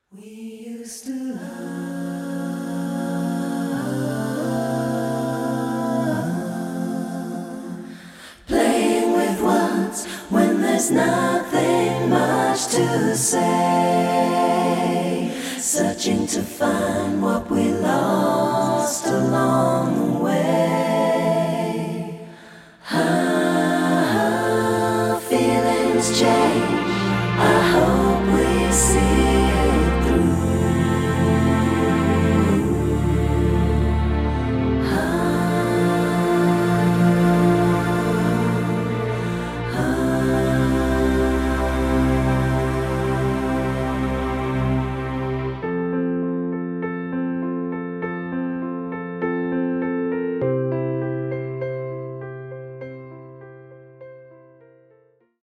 We used to love, playing with words when there's nothing much to say, searching to find what we lost along the way. Feelings change, I hope we see